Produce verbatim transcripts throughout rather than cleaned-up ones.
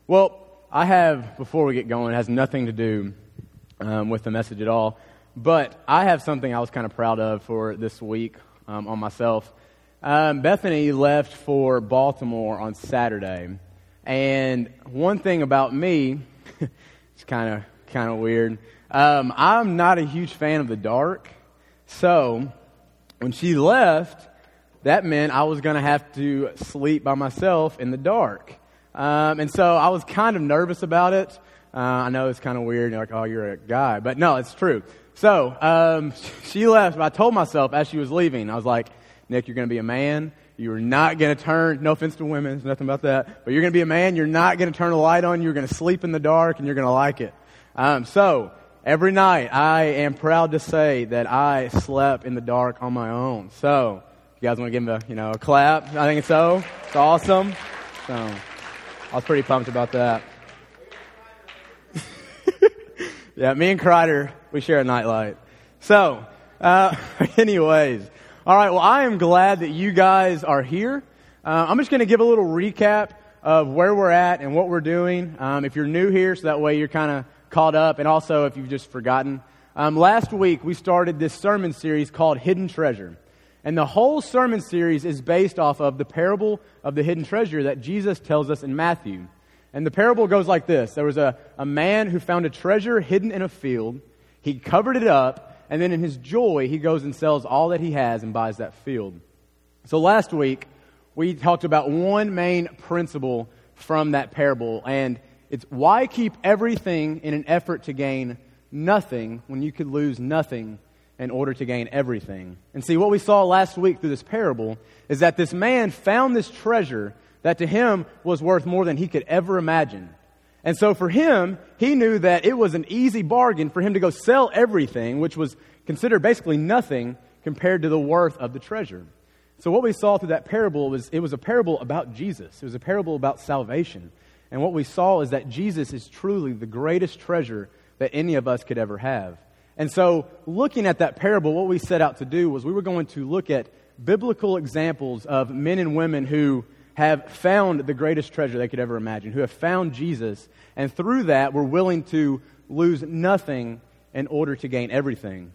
Well, I have, before we get going, it has nothing to do um, with the message at all, but I have something I was kind of proud of for this week um, on myself. Um, Bethany left for Baltimore on Saturday, and one thing about me, it's kind of kind of weird, um, I'm not a huge fan of the dark, so when she left, that meant I was going to have to sleep by myself in the dark. Um, and so I was kind of nervous about it. Uh, I know it's kind of weird. You're like, oh, you're a guy. But no, it's true. So um, she left. But I told myself as she was leaving, I was like, Nick, you're going to be a man. You're not going to turn, no offense to women, there's nothing about that. But you're going to be a man. You're not going to turn the light on. You're going to sleep in the dark, and you're going to like it. Um, so every night, I am proud to say that I slept in the dark on my own. So if you guys want to give me a, you know, a clap, I think it's so. It's awesome. So I was pretty pumped about that. Yeah, me and Kreider, we share a nightlight. So, uh, anyways, all right, well, I am glad that you guys are here. Uh, I'm just going to give a little recap of where we're at and what we're doing. Um, if you're new here, so that way you're kind of caught up, and also if you've just forgotten. Um, last week, we started this sermon series called Hidden Treasure. And the whole sermon series is based off of the parable of the hidden treasure that Jesus tells us in Matthew. And the parable goes like this. There was a, a man who found a treasure hidden in a field. He covered it up, and then in his joy, he goes and sells all that he has and buys that field. So last week, we talked about one main principle from that parable, and it's why keep everything in an effort to gain nothing when you could lose nothing in order to gain everything. And see, what we saw last week through this parable is that this man found this treasure that to him was worth more than he could ever imagine. And so for him, he knew that it was an easy bargain for him to go sell everything, which was considered basically nothing compared to the worth of the treasure. So what we saw through that parable was it was a parable about Jesus. It was a parable about salvation. And what we saw is that Jesus is truly the greatest treasure that any of us could ever have. And so, looking at that parable, what we set out to do was we were going to look at biblical examples of men and women who have found the greatest treasure they could ever imagine, who have found Jesus, and through that were willing to lose nothing in order to gain everything.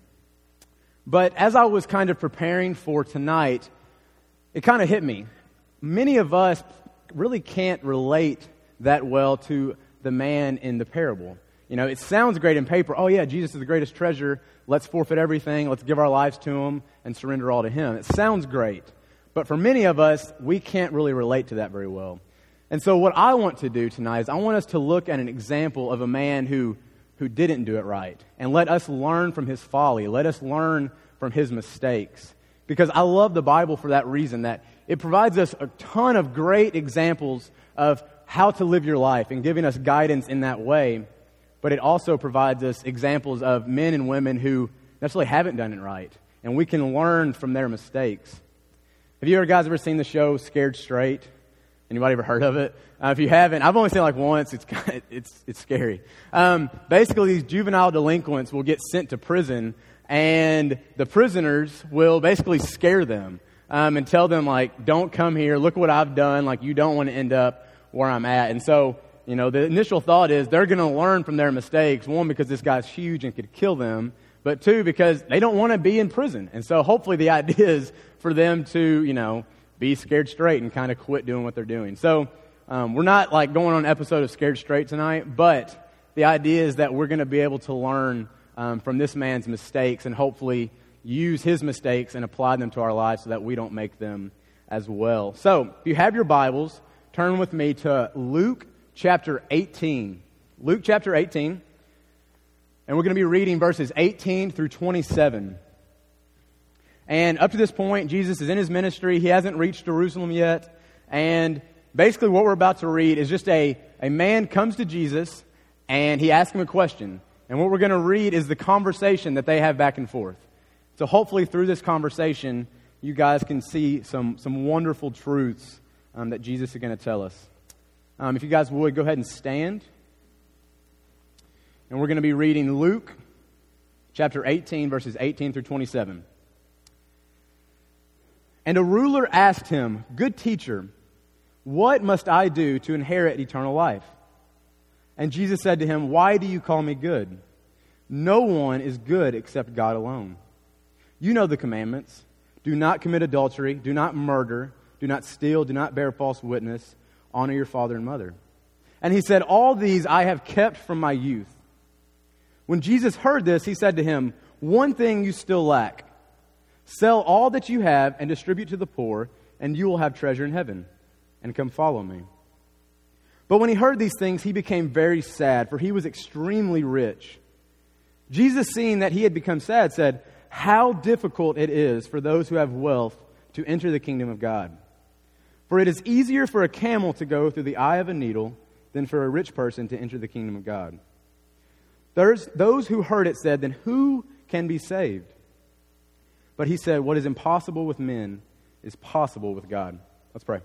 But as I was kind of preparing for tonight, it kind of hit me. Many of us really can't relate that well to the man in the parable. You know, it sounds great in paper. Oh, yeah, Jesus is the greatest treasure. Let's forfeit everything. Let's give our lives to Him and surrender all to Him. It sounds great. But for many of us, we can't really relate to that very well. And so what I want to do tonight is I want us to look at an example of a man who, who didn't do it right. And let us learn from his folly. Let us learn from his mistakes. Because I love the Bible for that reason, that it provides us a ton of great examples of how to live your life and giving us guidance in that way. But it also provides us examples of men and women who necessarily haven't done it right. And we can learn from their mistakes. Have you ever guys ever seen the show Scared Straight? Anybody ever heard of it? Uh, if you haven't, I've only seen it like once. It's kind of, it's it's scary. Um, basically, these juvenile delinquents will get sent to prison, and the prisoners will basically scare them um, and tell them, like, don't come here. Look what I've done. Like, you don't want to end up where I'm at. And so, you know, the initial thought is they're going to learn from their mistakes. One, because this guy's huge and could kill them. But two, because they don't want to be in prison. And so hopefully the idea is for them to, you know, be scared straight and kind of quit doing what they're doing. So um, we're not like going on an episode of Scared Straight tonight. But the idea is that we're going to be able to learn um, from this man's mistakes and hopefully use his mistakes and apply them to our lives so that we don't make them as well. So if you have your Bibles, turn with me to Luke chapter eighteen. Luke chapter eighteen. And we're going to be reading verses eighteen through twenty-seven. And up to this point, Jesus is in his ministry. He hasn't reached Jerusalem yet. And basically what we're about to read is just a, a man comes to Jesus and he asks him a question. And what we're going to read is the conversation that they have back and forth. So hopefully through this conversation, you guys can see some, some wonderful truths um, that Jesus is going to tell us. Um, if you guys would, go ahead and stand. And we're going to be reading Luke chapter eighteen, verses eighteen through twenty-seven. And a ruler asked him, "Good teacher, what must I do to inherit eternal life?" And Jesus said to him, "Why do you call me good? No one is good except God alone. You know the commandments. Do not commit adultery. Do not murder. Do not steal. Do not bear false witness. Honor your father and mother." And he said, "All these I have kept from my youth." When Jesus heard this, he said to him, "One thing you still lack. Sell all that you have and distribute to the poor, and you will have treasure in heaven. And come follow me." But when he heard these things, he became very sad, for he was extremely rich. Jesus, seeing that he had become sad, said, "How difficult it is for those who have wealth to enter the kingdom of God. For it is easier for a camel to go through the eye of a needle than for a rich person to enter the kingdom of God." There's, those who heard it said, "Then who can be saved?" But he said, "What is impossible with men is possible with God." Let's pray.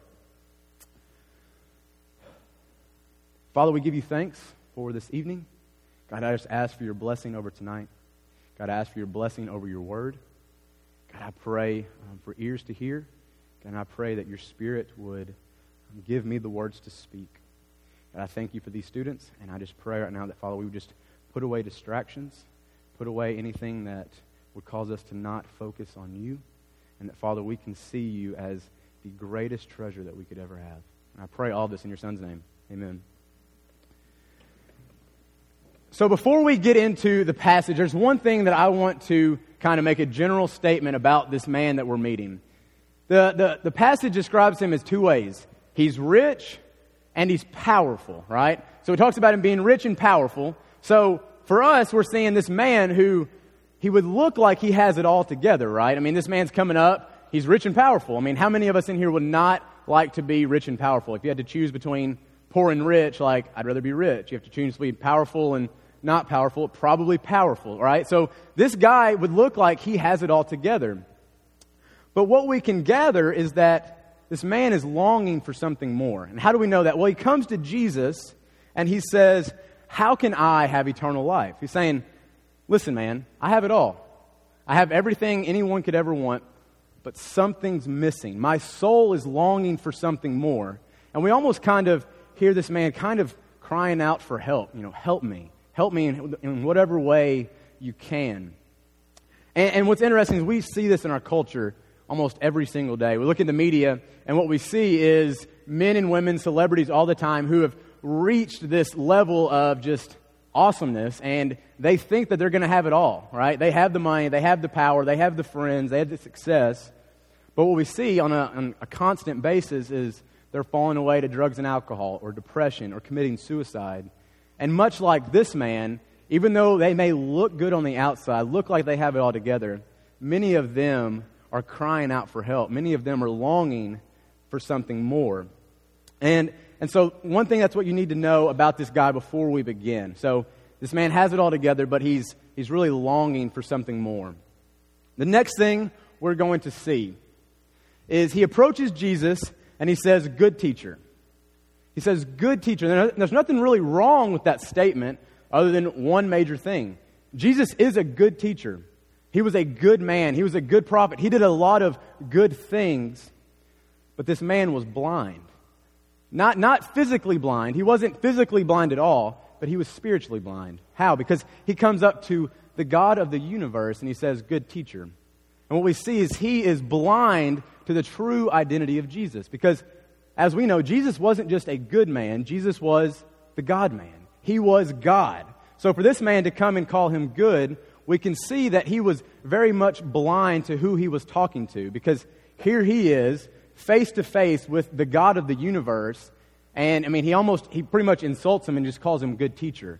Father, we give you thanks for this evening. God, I just ask for your blessing over tonight. God, I ask for your blessing over your word. God, I pray um, for ears to hear. God, and I pray that your Spirit would um, give me the words to speak. God, I thank you for these students, and I just pray right now that, Father, we would just put away distractions, put away anything that would cause us to not focus on you, and that, Father, we can see you as the greatest treasure that we could ever have. And I pray all this in your Son's name. Amen. So before we get into the passage, there's one thing that I want to kind of make a general statement about this man that we're meeting. The, the, the passage describes him as two ways. He's rich and he's powerful, right? So it talks about him being rich and powerful. So for us, we're seeing this man who, he would look like he has it all together, right? I mean, this man's coming up. He's rich and powerful. I mean, how many of us in here would not like to be rich and powerful? If you had to choose between poor and rich, like, I'd rather be rich. You have to choose between powerful and not powerful, probably powerful, right? So this guy would look like he has it all together. But what we can gather is that this man is longing for something more. And how do we know that? Well, he comes to Jesus and he says, "How can I have eternal life?" He's saying, "Listen, man, I have it all. I have everything anyone could ever want, but something's missing. My soul is longing for something more." And we almost kind of hear this man kind of crying out for help. You know, help me. Help me in, in whatever way you can. And, and what's interesting is we see this in our culture almost every single day. We look in the media, and what we see is men and women, celebrities all the time, who have reached this level of just awesomeness, and they think that they're going to have it all, right? They have the money, they have the power, they have the friends, they have the success. But what we see on a, on a constant basis is they're falling away to drugs and alcohol, or depression, or committing suicide. And much like this man, even though they may look good on the outside, look like they have it all together, many of them are crying out for help. Many of them are longing for something more. And and so one thing, that's what you need to know about this guy before we begin. So this man has it all together, but he's he's really longing for something more. The next thing we're going to see is he approaches Jesus and he says, "Good teacher." He says, "Good teacher." There's nothing really wrong with that statement other than one major thing. Jesus is a good teacher. He was a good man. He was a good prophet. He did a lot of good things. But this man was blind. Not, not physically blind. He wasn't physically blind at all, but he was spiritually blind. How? Because he comes up to the God of the universe and he says, "Good teacher." And what we see is he is blind to the true identity of Jesus. Because as we know, Jesus wasn't just a good man. Jesus was the God-man. He was God. So for this man to come and call him good, we can see that he was very much blind to who he was talking to. Because here he is, face to face with the God of the universe. And, I mean, he almost, he pretty much insults him and just calls him good teacher.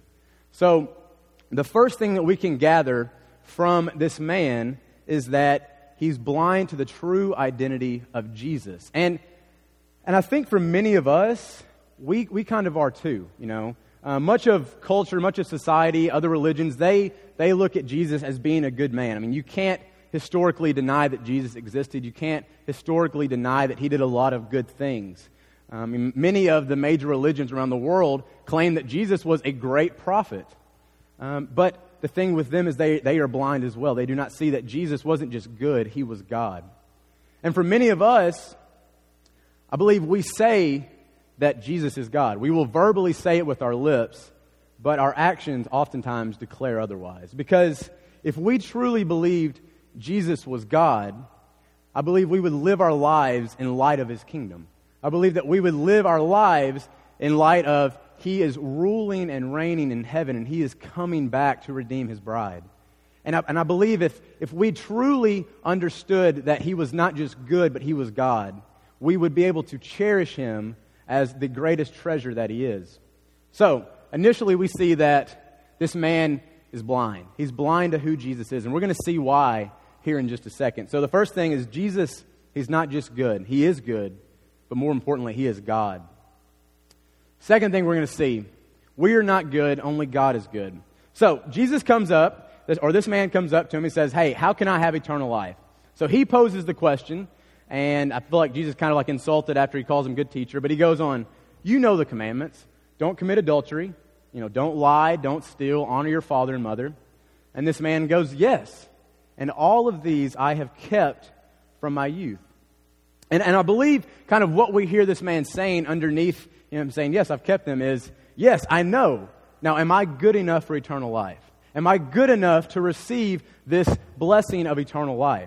So the first thing that we can gather from this man is that he's blind to the true identity of Jesus. And And I think for many of us, we we kind of are too, you know. Uh, much of culture, much of society, other religions, they they look at Jesus as being a good man. I mean, you can't historically deny that Jesus existed. You can't historically deny that he did a lot of good things. Um, many of the major religions around the world claim that Jesus was a great prophet. Um, but the thing with them is they, they are blind as well. They do not see that Jesus wasn't just good, he was God. And for many of us, I believe we say that Jesus is God. We will verbally say it with our lips, but our actions oftentimes declare otherwise. Because if we truly believed Jesus was God, I believe we would live our lives in light of His kingdom. I believe that we would live our lives in light of He is ruling and reigning in heaven, and He is coming back to redeem His bride. And I, and I believe if, if we truly understood that He was not just good, but He was God, we would be able to cherish Him as the greatest treasure that He is. So, initially we see that this man is blind. He's blind to who Jesus is, and we're going to see why here in just a second. So the first thing is Jesus, He's not just good. He is good, but more importantly, He is God. Second thing we're going to see, we are not good, only God is good. So Jesus comes up, or this man comes up to him and says, hey, how can I have eternal life? So he poses the question, and I feel like Jesus kind of like insulted after he calls him good teacher, but he goes on, you know the commandments. Don't commit adultery, you know, don't lie, don't steal, honor your father and mother. And this man goes, yes, and all of these I have kept from my youth. And, and I believe kind of what we hear this man saying underneath him saying, yes, I've kept them is, yes, I know. Now, am I good enough for eternal life? Am I good enough to receive this blessing of eternal life?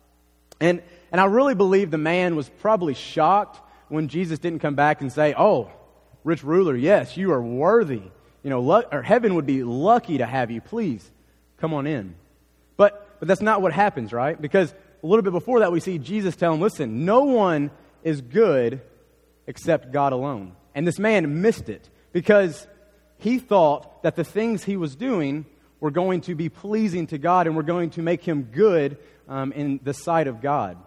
And and I really believe the man was probably shocked when Jesus didn't come back and say, oh, rich ruler, yes, you are worthy. You know, lu- or heaven would be lucky to have you. Please, come on in. But but that's not what happens, right? Because a little bit before that, we see Jesus tell him, listen, no one is good except God alone. And this man missed it because he thought that the things he was doing were going to be pleasing to God and were going to make him good um, in the sight of God.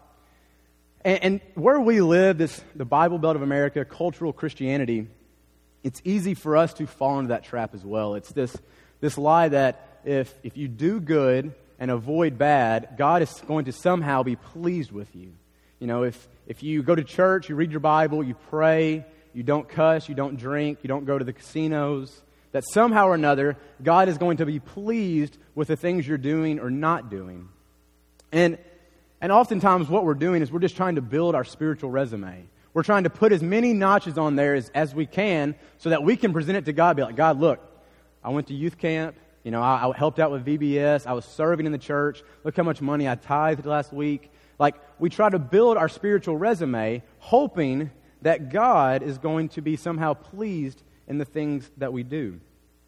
And, and where we live, this the Bible Belt of America, cultural Christianity, it's easy for us to fall into that trap as well. It's this this lie that if if you do good and avoid bad, God is going to somehow be pleased with you. You know, if if you go to church, you read your Bible, you pray, you don't cuss, you don't drink, you don't go to the casinos, that somehow or another, God is going to be pleased with the things you're doing or not doing. And and oftentimes what we're doing is we're just trying to build our spiritual resume. We're trying to put as many notches on there as, as we can so that we can present it to God. Be like, God, look, I went to youth camp. You know, I, I helped out with V B S. I was serving in the church. Look how much money I tithed last week. Like, we try to build our spiritual resume hoping that God is going to be somehow pleased in the things that we do.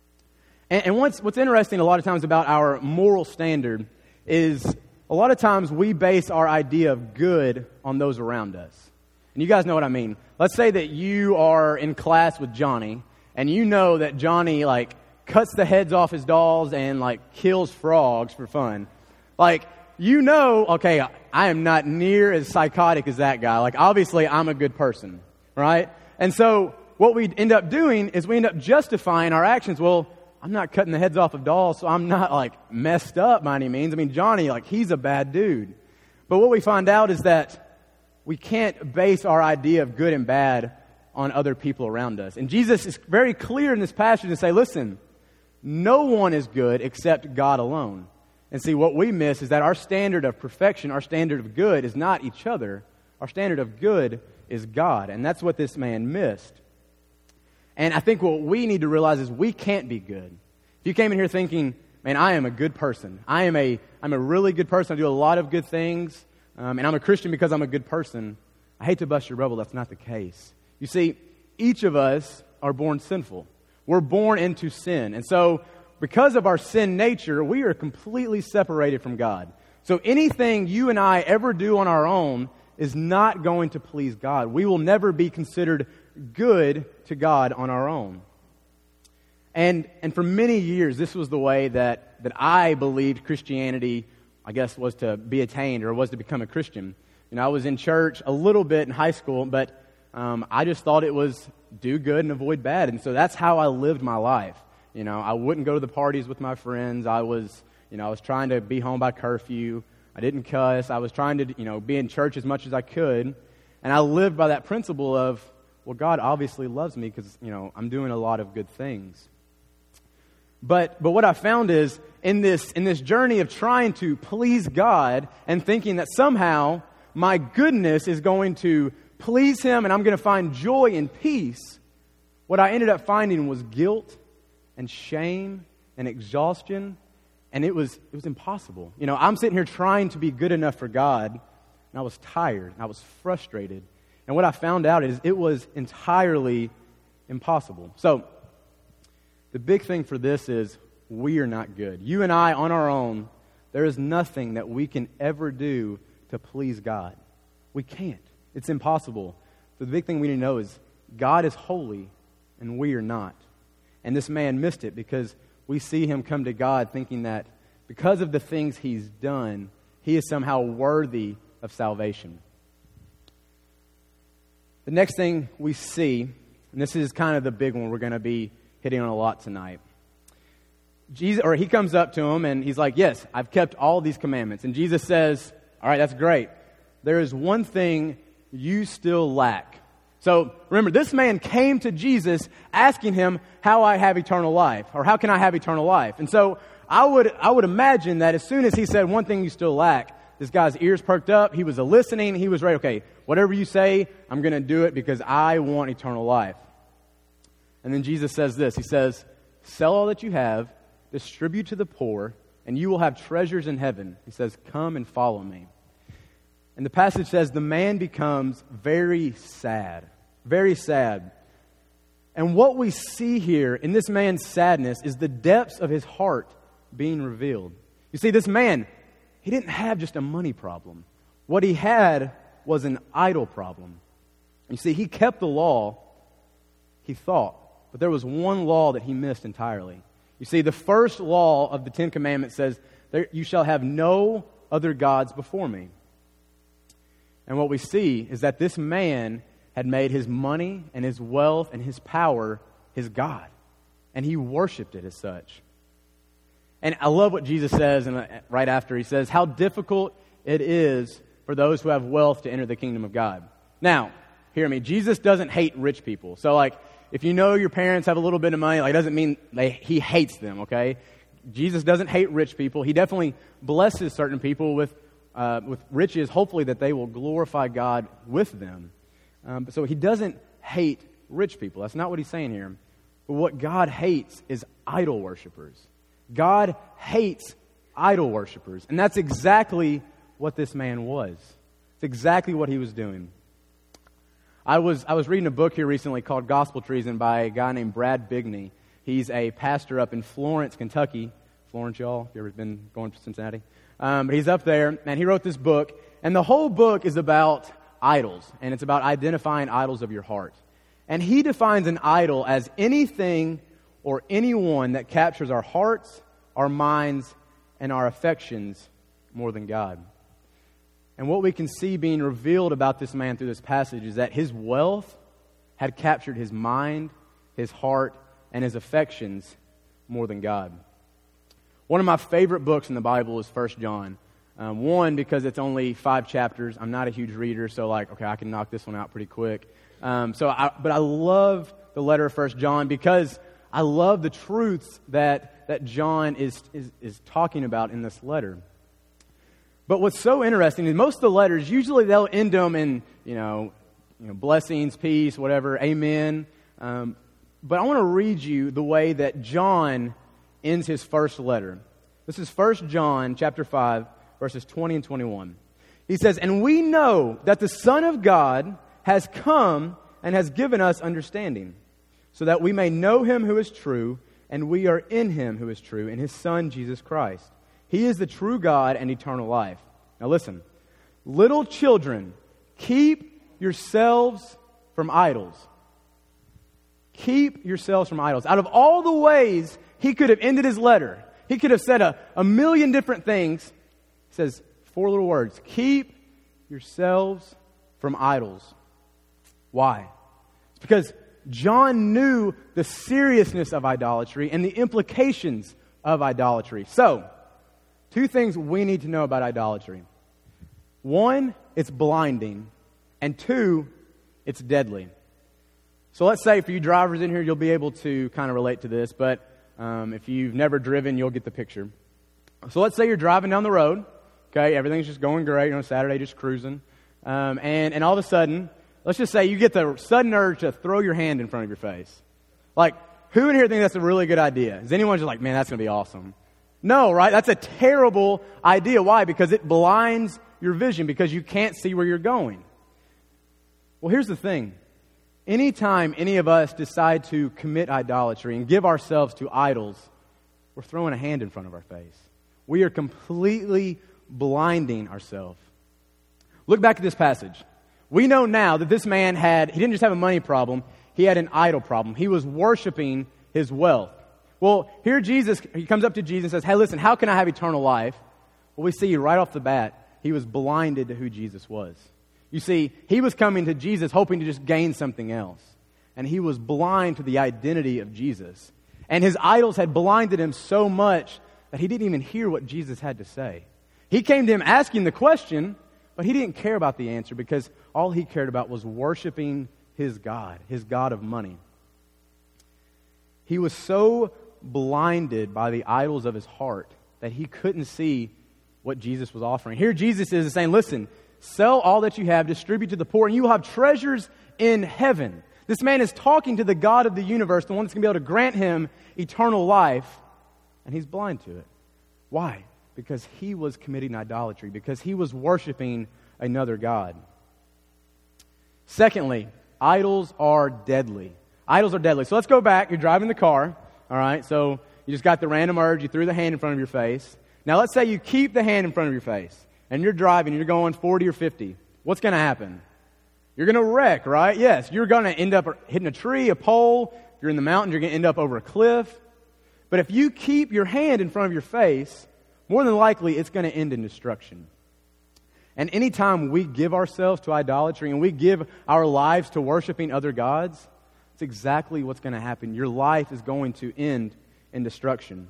And, and what's what's interesting a lot of times about our moral standard is a lot of times we base our idea of good on those around us. And you guys know what I mean. Let's say that you are in class with Johnny, and you know that Johnny, like, cuts the heads off his dolls and, like, kills frogs for fun. Like, you know, okay, I am not near as psychotic as that guy. Like, obviously, I'm a good person, right? And so what we end up doing is we end up justifying our actions. Well, I'm not cutting the heads off of dolls, so I'm not, like, messed up by any means. I mean, Johnny, like, he's a bad dude. But what we find out is that we can't base our idea of good and bad on other people around us. And Jesus is very clear in this passage to say, listen, no one is good except God alone. And see, what we miss is that our standard of perfection, our standard of good is not each other. Our standard of good is God. And that's what this man missed. And I think what we need to realize is we can't be good. If you came in here thinking, man, I am a good person. I am a, I'm a really good person. I do a lot of good things. Um, and I'm a Christian because I'm a good person. I hate to bust your bubble. That's not the case. You see, each of us are born sinful. We're born into sin. And so because of our sin nature, we are completely separated from God. So anything you and I ever do on our own is not going to please God. We will never be considered good to God on our own. And and for many years, this was the way that, that I believed Christianity, I guess, was to be attained or was to become a Christian. You know, I was in church a little bit in high school, but um, I just thought it was do good and avoid bad. And so that's how I lived my life. You know, I wouldn't go to the parties with my friends. I was, you know, I was trying to be home by curfew. I didn't cuss. I was trying to, you know, be in church as much as I could. And I lived by that principle of, well, God obviously loves me because, you know, I'm doing a lot of good things. But but what I found is in this in this journey of trying to please God and thinking that somehow my goodness is going to please Him and I'm going to find joy and peace, what I ended up finding was guilt and shame and exhaustion, and it was it was impossible. You know, I'm sitting here trying to be good enough for God, and I was tired, and I was frustrated. And what I found out is it was entirely impossible. So, the big thing for this is we are not good. You and I, on our own, there is nothing that we can ever do to please God. We can't. It's impossible. So the big thing we need to know is God is holy, and we are not. And this man missed it because we see him come to God thinking that because of the things he's done, he is somehow worthy of salvation. The next thing we see, and this is kind of the big one we're going to be hitting on a lot tonight. Jesus, or he comes up to him and he's like, yes, I've kept all these commandments. And Jesus says, all right, that's great. There is one thing you still lack. So remember, this man came to Jesus asking him how I have eternal life, or how can I have eternal life? And so I would I would imagine that as soon as he said one thing you still lack, this guy's ears perked up. He was listening. He was ready. Okay, whatever you say, I'm going to do it because I want eternal life. And then Jesus says this. He says, sell all that you have, distribute to the poor, and you will have treasures in heaven. He says, come and follow me. And the passage says the man becomes very sad, very sad. And what we see here in this man's sadness is the depths of his heart being revealed. You see, this man, he didn't have just a money problem. What he had was an idol problem. You see, he kept the law, he thought, but there was one law that he missed entirely. You see, the first law of the Ten Commandments says, you shall have no other gods before me. And what we see is that this man had made his money and his wealth and his power his God. And he worshiped it as such. And I love what Jesus says and right after. He says, how difficult it is for those who have wealth to enter the kingdom of God. Now, hear me. Jesus doesn't hate rich people. So like, if you know your parents have a little bit of money, like, it doesn't mean they, he hates them, okay? Jesus doesn't hate rich people. He definitely blesses certain people with uh, with riches, hopefully that they will glorify God with them. Um, so he doesn't hate rich people. That's not what he's saying here. But what God hates is idol worshipers. God hates idol worshipers. And that's exactly what this man was. It's exactly what he was doing. I was I was reading a book here recently called Gospel Treason by a guy named Brad Bigney. He's a pastor up in Florence, Kentucky. Florence, y'all? You ever been going to Cincinnati? Um, but he's up there, and he wrote this book. And the whole book is about idols, and it's about identifying idols of your heart. And he defines an idol as anything or anyone that captures our hearts, our minds, and our affections more than God. And what we can see being revealed about this man through this passage is that his wealth had captured his mind, his heart, and his affections more than God. One of my favorite books in the Bible is First John. Um, one, because it's only five chapters. I'm not a huge reader, so like, okay, I can knock this one out pretty quick. Um, so, I, but I love the letter of First John because I love the truths that that John is is, is talking about in this letter. But what's so interesting is most of the letters, usually they'll end them in, you know, you know blessings, peace, whatever, amen. Um, but I want to read you the way that John ends his first letter. This is First John chapter five, verses twenty and twenty-one. He says, "And we know that the Son of God has come and has given us understanding, so that we may know him who is true, and we are in him who is true, in his Son, Jesus Christ. He is the true God and eternal life." Now listen, little children, keep yourselves from idols. Keep yourselves from idols. Out of all the ways he could have ended his letter, he could have said a, a million different things. He says four little words. Keep yourselves from idols. Why? It's because John knew the seriousness of idolatry and the implications of idolatry. So, two things we need to know about idolatry. One, it's blinding. And two, it's deadly. So let's say for you drivers in here, you'll be able to kind of relate to this. But um, if you've never driven, you'll get the picture. So let's say you're driving down the road. Okay, everything's just going great. You know, Saturday just cruising. Um, and, and all of a sudden, let's just say you get the sudden urge to throw your hand in front of your face. Like, who in here think that's a really good idea? Is anyone just like, man, that's going to be awesome? No, right? That's a terrible idea. Why? Because it blinds your vision, because you can't see where you're going. Well, here's the thing. Anytime any of us decide to commit idolatry and give ourselves to idols, we're throwing a hand in front of our face. We are completely blinding ourselves. Look back at this passage. We know now that this man had, he didn't just have a money problem, he had an idol problem. He was worshiping his wealth. Well, here Jesus, he comes up to Jesus and says, hey, listen, how can I have eternal life? Well, we see right off the bat, he was blinded to who Jesus was. You see, he was coming to Jesus hoping to just gain something else. And he was blind to the identity of Jesus. And his idols had blinded him so much that he didn't even hear what Jesus had to say. He came to him asking the question, but he didn't care about the answer because all he cared about was worshiping his God, his God of money. He was so blinded by the idols of his heart that he couldn't see what Jesus was offering. Here Jesus is saying, listen, sell all that you have, distribute to the poor, and you will have treasures in heaven. This man is talking to the God of the universe, the one that's going to be able to grant him eternal life, and he's blind to it. Why? Because he was committing idolatry, because he was worshiping another God. Secondly, idols are deadly. Idols are deadly. So let's go back. You're driving the car, all right? So you just got the random urge. You threw the hand in front of your face. Now let's say you keep the hand in front of your face, and you're driving, you're going forty or fifty. What's going to happen? You're going to wreck, right? Yes, you're going to end up hitting a tree, a pole. If you're in the mountains, you're going to end up over a cliff. But if you keep your hand in front of your face, more than likely it's going to end in destruction. And anytime we give ourselves to idolatry and we give our lives to worshiping other gods, it's exactly what's going to happen. Your life is going to end in destruction.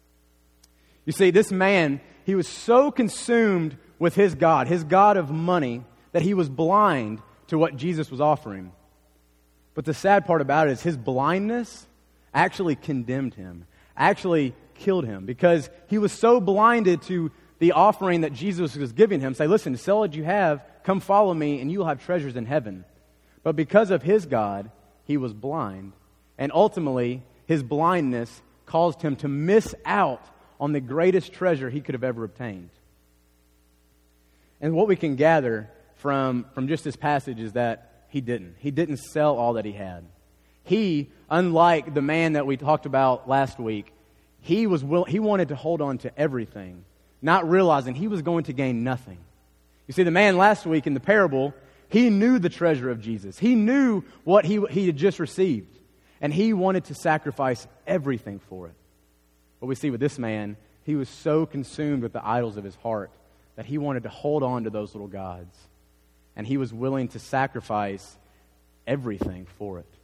You see, this man, he was so consumed with his God, his God of money, that he was blind to what Jesus was offering. But the sad part about it is his blindness actually condemned him, actually killed him, because he was so blinded to the offering that Jesus was giving him. Say, listen, sell what you have, come follow me, and you will have treasures in heaven. But because of his God, he was blind. And ultimately, his blindness caused him to miss out on the greatest treasure he could have ever obtained. And what we can gather from, from just this passage is that he didn't. He didn't sell all that he had. He, unlike the man that we talked about last week, he was will, he wanted to hold on to everything, not realizing he was going to gain nothing. You see, the man last week in the parable, he knew the treasure of Jesus. He knew what he, he had just received, and he wanted to sacrifice everything for it. But we see with this man, he was so consumed with the idols of his heart that he wanted to hold on to those little gods. And he was willing to sacrifice everything for it.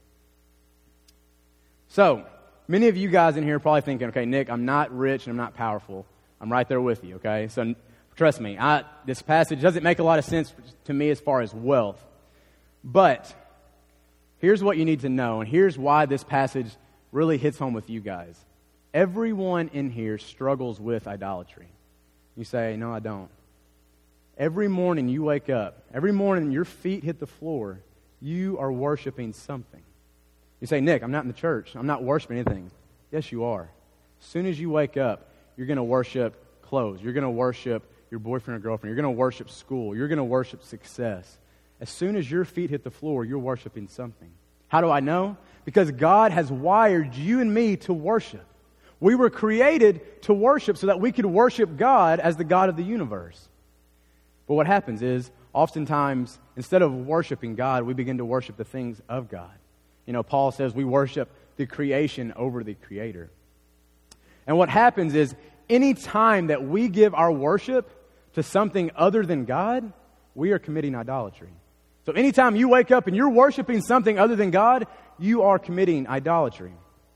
So, many of you guys in here are probably thinking, okay, Nick, I'm not rich and I'm not powerful. I'm right there with you, okay? So, trust me, I, this passage doesn't make a lot of sense to me as far as wealth. But, here's what you need to know, and here's why this passage really hits home with you guys. Everyone in here struggles with idolatry. You say, no, I don't. Every morning you wake up, every morning your feet hit the floor, you are worshiping something. You say, Nick, I'm not in the church. I'm not worshiping anything. Yes, you are. As soon as you wake up, you're going to worship clothes. You're going to worship your boyfriend or girlfriend. You're going to worship school. You're going to worship success. As soon as your feet hit the floor, you're worshiping something. How do I know? Because God has wired you and me to worship. We were created to worship so that we could worship God as the God of the universe. But what happens is, oftentimes, instead of worshiping God, we begin to worship the things of God. You know, Paul says we worship the creation over the Creator. And what happens is, any time that we give our worship to something other than God, we are committing idolatry. So anytime you wake up and you're worshiping something other than God, you are committing idolatry.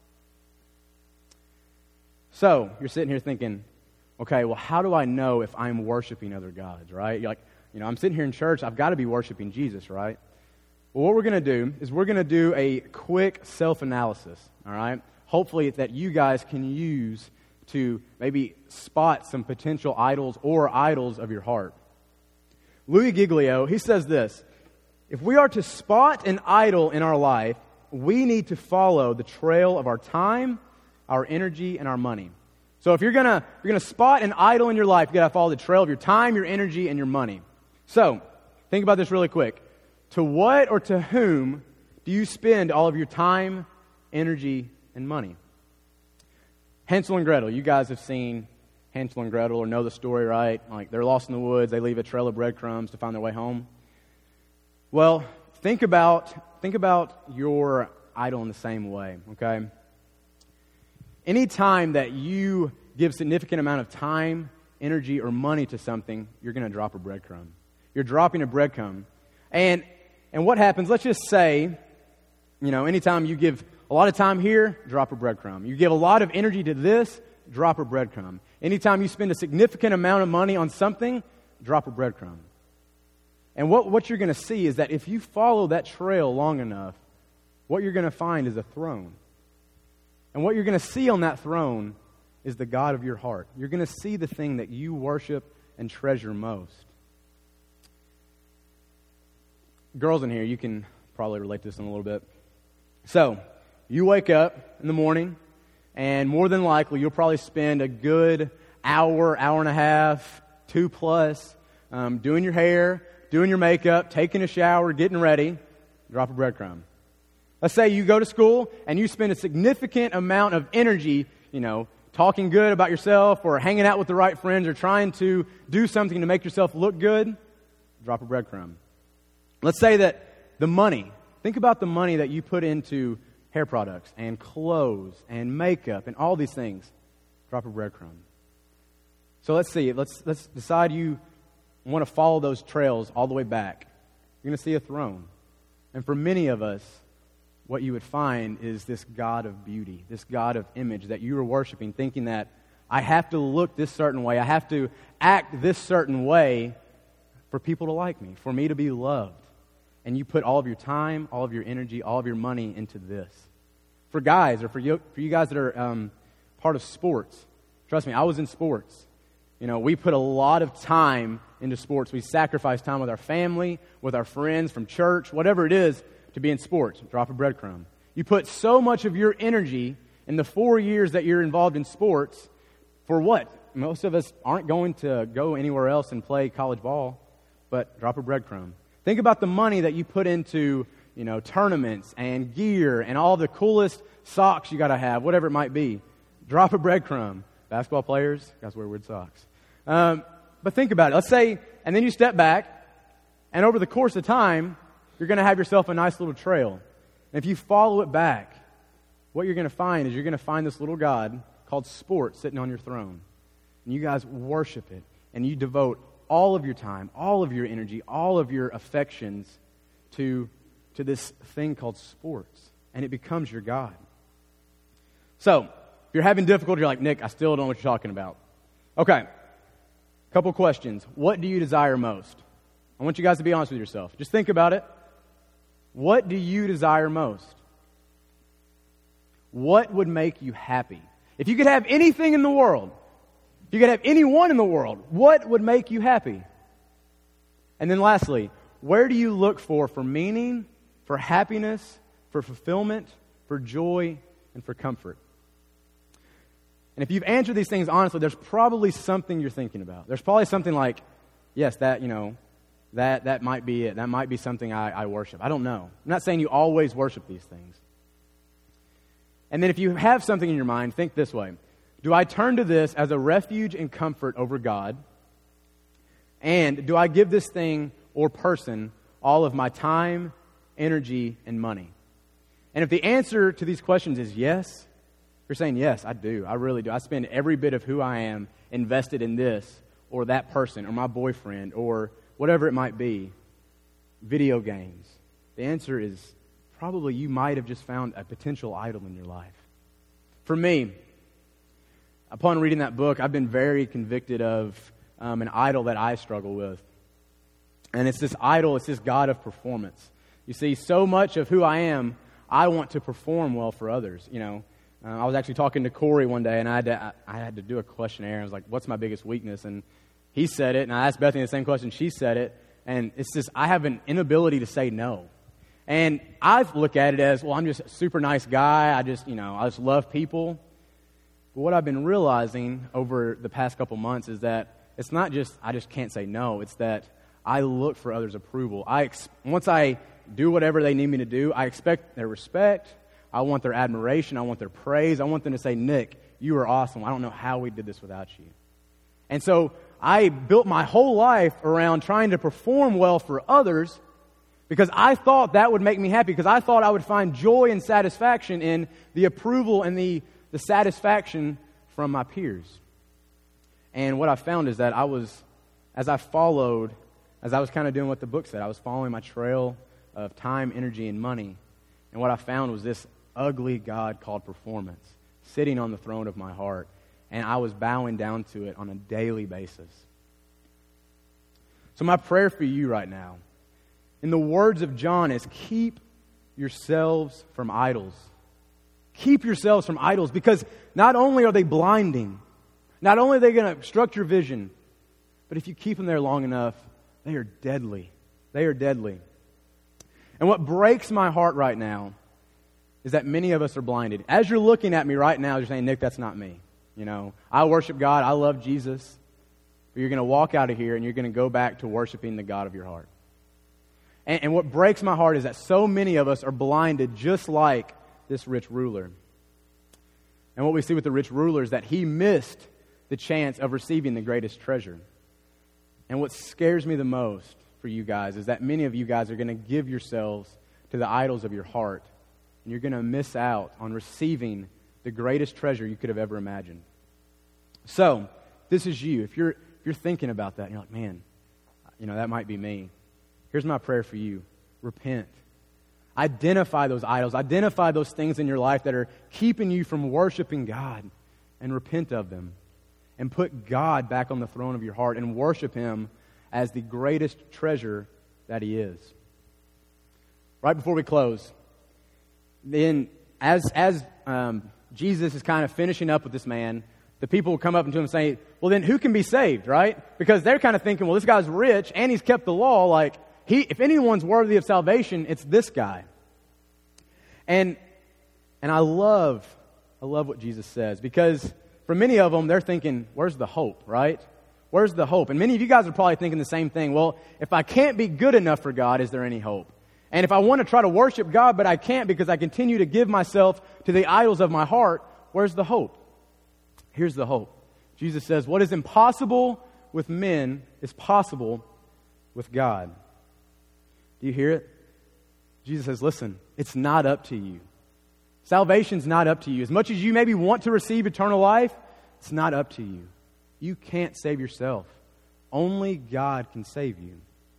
So, you're sitting here thinking, okay, well, how do I know if I'm worshiping other gods, right? You're like, you know, I'm sitting here in church, I've got to be worshiping Jesus, right? Well, what we're going to do is we're going to do a quick self-analysis, all right? Hopefully that you guys can use to maybe spot some potential idols or idols of your heart. Louis Giglio, he says this: if we are to spot an idol in our life, we need to follow the trail of our time, our energy, and our money. So if you're gonna you're gonna spot an idol in your life, you gotta follow the trail of your time, your energy, and your money. So think about this really quick. To what or to whom do you spend all of your time, energy, and money? Hansel and Gretel. You guys have seen Hansel and Gretel or know the story, right? Like they're lost in the woods. They leave a trail of breadcrumbs to find their way home. Well, think about think about your idol in the same way, okay? Any time that you give significant amount of time, energy, or money to something, you're going to drop a breadcrumb. You're dropping a breadcrumb. And and what happens, let's just say, you know, anytime you give a lot of time here, drop a breadcrumb. You give a lot of energy to this, drop a breadcrumb. Anytime you spend a significant amount of money on something, drop a breadcrumb. And what, what you're going to see is that if you follow that trail long enough, what you're going to find is a throne. And what you're going to see on that throne is the God of your heart. You're going to see the thing that you worship and treasure most. Girls in here, you can probably relate to this in a little bit. So, you wake up in the morning, and more than likely, you'll probably spend a good hour, hour and a half, two plus, um, doing your hair, doing your makeup, taking a shower, getting ready, drop a breadcrumb. Let's say you go to school, and you spend a significant amount of energy, you know, talking good about yourself, or hanging out with the right friends, or trying to do something to make yourself look good, drop a breadcrumb. Let's say that the money, think about the money that you put into hair products and clothes and makeup and all these things. Drop a breadcrumb. So let's see. Let's let's decide you want to follow those trails all the way back. You're going to see a throne. And for many of us, what you would find is this God of beauty, this God of image that you are worshiping, thinking that I have to look this certain way, I have to act this certain way for people to like me, for me to be loved. And you put all of your time, all of your energy, all of your money into this. For guys, or for you, for you guys that are um, part of sports, trust me, I was in sports. You know, we put a lot of time into sports. We sacrifice time with our family, with our friends, from church, whatever it is, to be in sports. Drop a breadcrumb. You put so much of your energy in the four years that you're involved in sports, for what? Most of us aren't going to go anywhere else and play college ball, but drop a breadcrumb. Think about the money that you put into, you know, tournaments and gear and all the coolest socks you got to have, whatever it might be. Drop a breadcrumb. Basketball players, guys wear weird socks. Um, but think about it. Let's say, and then you step back, and over the course of time, you're going to have yourself a nice little trail. And if you follow it back, what you're going to find is you're going to find this little God called sport sitting on your throne. And you guys worship it, and you devote all of your time, all of your energy, all of your affections to, to this thing called sports. And it becomes your God. So, if you're having difficulty, you're like, Nick, I still don't know what you're talking about. Okay, couple questions. What do you desire most? I want you guys to be honest with yourself. Just think about it. What do you desire most? What would make you happy? If you could have anything in the world, if you could have anyone in the world, what would make you happy? And then lastly, where do you look for for meaning, for happiness, for fulfillment, for joy, and for comfort? And if you've answered these things honestly, there's probably something you're thinking about. There's probably something like, yes, that, you know, that that might be it. That might be something I, I worship. I don't know. I'm not saying you always worship these things. And then if you have something in your mind, think this way. Do I turn to this as a refuge and comfort over God? And do I give this thing or person all of my time, energy, and money? And if the answer to these questions is yes, you're saying, yes, I do. I really do. I spend every bit of who I am invested in this or that person or my boyfriend or whatever it might be. Video games. The answer is probably you might have just found a potential idol in your life. For me, upon reading that book, I've been very convicted of um, an idol that I struggle with. And it's this idol, it's this God of performance. You see, so much of who I am, I want to perform well for others, you know. Uh, I was actually talking to Corey one day, and I had to, I, I had to do a questionnaire. I was like, what's my biggest weakness? And he said it, and I asked Bethany the same question. She said it, and it's just, I have an inability to say no. And I look at it as, well, I'm just a super nice guy. I just, you know, I just love people. But what I've been realizing over the past couple months is that it's not just, I just can't say no. It's that I look for others' approval. I ex- Once I do whatever they need me to do, I expect their respect. I want their admiration. I want their praise. I want them to say, Nick, you are awesome. I don't know how we did this without you. And so I built my whole life around trying to perform well for others because I thought that would make me happy, because I thought I would find joy and satisfaction in the approval and the, the satisfaction from my peers. And what I found is that I was, as I followed, as I was kind of doing what the book said, I was following my trail of time, energy, and money. And what I found was this ugly God called performance sitting on the throne of my heart. And I was bowing down to it on a daily basis. So my prayer for you right now, in the words of John, is keep yourselves from idols. Keep yourselves from idols, because not only are they blinding, not only are they going to obstruct your vision, but if you keep them there long enough, they are deadly. They are deadly. And what breaks my heart right now is that many of us are blinded. As you're looking at me right now, you're saying, Nick, that's not me. You know, I worship God, I love Jesus, but you're going to walk out of here and you're going to go back to worshiping the God of your heart. And, and what breaks my heart is that so many of us are blinded just like this rich ruler. And what we see with the rich ruler is that he missed the chance of receiving the greatest treasure. And what scares me the most for you guys is that many of you guys are going to give yourselves to the idols of your heart, and you're going to miss out on receiving the greatest treasure you could have ever imagined. So, this is you. If you're if you're thinking about that, and you're like, man, you know, that might be me. Here's my prayer for you. Repent. Identify those idols. Identify those things in your life that are keeping you from worshiping God, and repent of them. And put God back on the throne of your heart and worship Him as the greatest treasure that He is. Right before we close, then as as um, Jesus is kind of finishing up with this man, the people will come up to him and say, well, then who can be saved, right? Because they're kind of thinking, well, this guy's rich and he's kept the law. Like, he, if anyone's worthy of salvation, it's this guy. And and I love, I love what Jesus says, because for many of them, they're thinking, where's the hope, right? Where's the hope? And many of you guys are probably thinking the same thing. Well, if I can't be good enough for God, is there any hope? And if I want to try to worship God, but I can't because I continue to give myself to the idols of my heart, where's the hope? Here's the hope. Jesus says, what is impossible with men is possible with God. Do you hear it? Jesus says, listen, it's not up to you. Salvation's not up to you. As much as you maybe want to receive eternal life, it's not up to you. You can't save yourself. Only God can save you.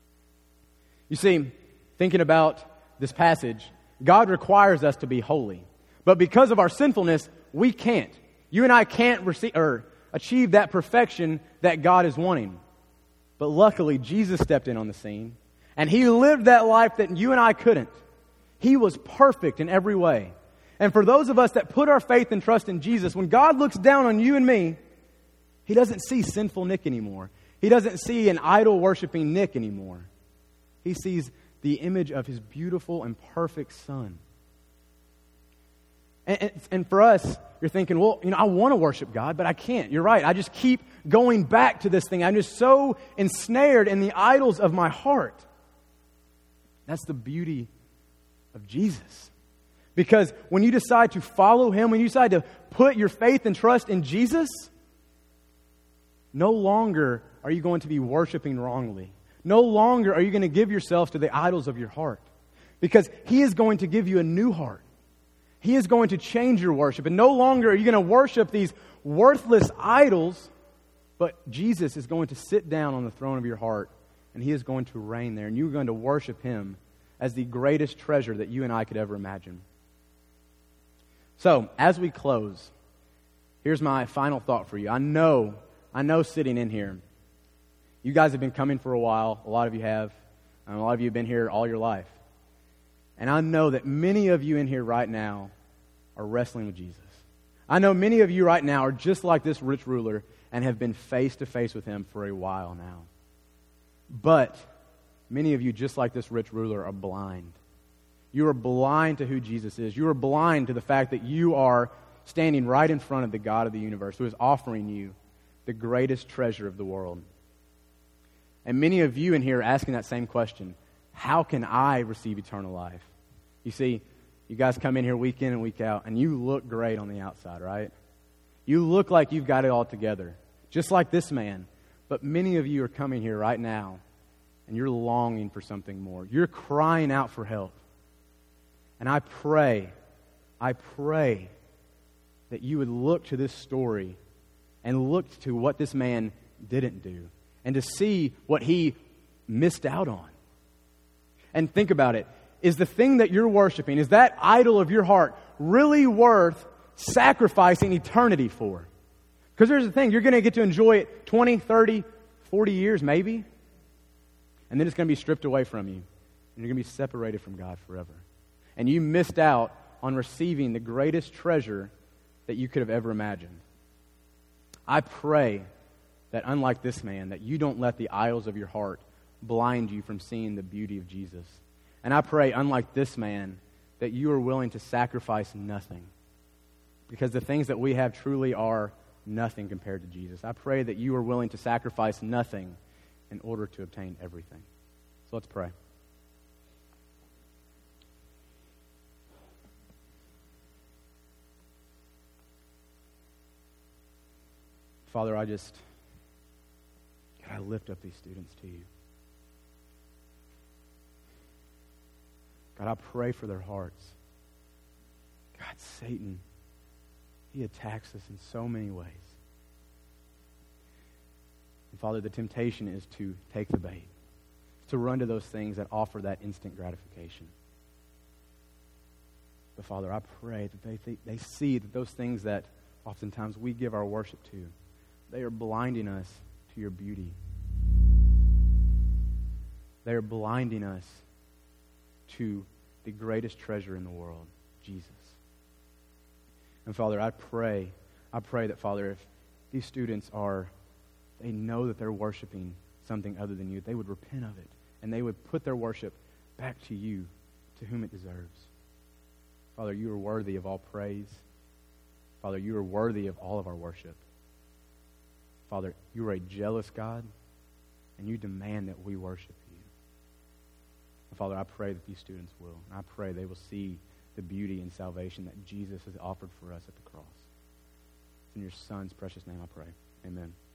You see, thinking about this passage, God requires us to be holy. But because of our sinfulness, we can't. You and I can't receive or achieve that perfection that God is wanting. But luckily, Jesus stepped in on the scene, and He lived that life that you and I couldn't. He was perfect in every way. And for those of us that put our faith and trust in Jesus, when God looks down on you and me, He doesn't see sinful Nick anymore. He doesn't see an idol-worshiping Nick anymore. He sees the image of His beautiful and perfect Son. And, and, and for us, you're thinking, well, you know, I want to worship God, but I can't. You're right. I just keep going back to this thing. I'm just so ensnared in the idols of my heart. That's the beauty of Jesus. Because when you decide to follow Him, when you decide to put your faith and trust in Jesus, no longer are you going to be worshiping wrongly. No longer are you going to give yourself to the idols of your heart. Because He is going to give you a new heart. He is going to change your worship. And no longer are you going to worship these worthless idols, but Jesus is going to sit down on the throne of your heart, and He is going to reign there. And you're going to worship Him as the greatest treasure that you and I could ever imagine. So, as we close, here's my final thought for you. I know, I know sitting in here, you guys have been coming for a while. A lot of you have. And a lot of you have been here all your life. And I know that many of you in here right now are wrestling with Jesus. I know many of you right now are just like this rich ruler and have been face to face with Him for a while now. But many of you, just like this rich ruler, are blind. You are blind to who Jesus is. You are blind to the fact that you are standing right in front of the God of the universe who is offering you the greatest treasure of the world. And many of you in here are asking that same question. How can I receive eternal life? You see, you guys come in here week in and week out, and you look great on the outside, right? You look like you've got it all together, just like this man. But many of you are coming here right now, and you're longing for something more. You're crying out for help. And I pray, I pray that you would look to this story and look to what this man didn't do and to see what he missed out on. And think about it. Is the thing that you're worshiping, is that idol of your heart really worth sacrificing eternity for? Because there's the thing, you're going to get to enjoy it twenty, thirty, forty years maybe. And then it's going to be stripped away from you. And you're going to be separated from God forever. And you missed out on receiving the greatest treasure that you could have ever imagined. I pray that unlike this man, that you don't let the idols of your heart blind you from seeing the beauty of Jesus. And I pray, unlike this man, that you are willing to sacrifice nothing. Because the things that we have truly are nothing compared to Jesus. I pray that you are willing to sacrifice nothing in order to obtain everything. So let's pray. Father, I just, God, I lift up these students to you. God, I pray for their hearts. God, Satan, he attacks us in so many ways. And Father, the temptation is to take the bait, to run to those things that offer that instant gratification. But Father, I pray that they, they, they see that those things that oftentimes we give our worship to, they are blinding us to your beauty. They are blinding us to the greatest treasure in the world, Jesus. And Father, I pray, I pray that, Father, if these students are, they know that they're worshiping something other than you, they would repent of it, and they would put their worship back to you, to whom it deserves. Father, you are worthy of all praise. Father, you are worthy of all of our worship. Father, you are a jealous God, and you demand that we worship you. And Father, I pray that these students will. And I pray they will see the beauty and salvation that Jesus has offered for us at the cross. In your Son's precious name I pray. Amen.